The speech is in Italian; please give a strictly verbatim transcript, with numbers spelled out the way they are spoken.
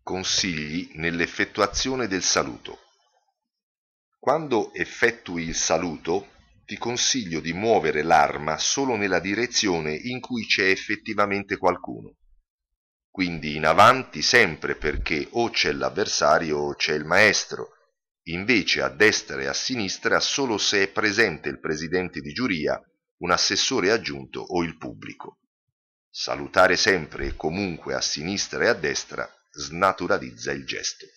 Consigli nell'effettuazione del saluto. Quando effettui il saluto, ti consiglio di muovere l'arma solo nella direzione in cui c'è effettivamente qualcuno. Quindi in avanti sempre, perché o c'è l'avversario o c'è il maestro, invece a destra e a sinistra solo se è presente il presidente di giuria, un assessore aggiunto o il pubblico. Salutare sempre e comunque a sinistra e a destra snaturalizza il gesto.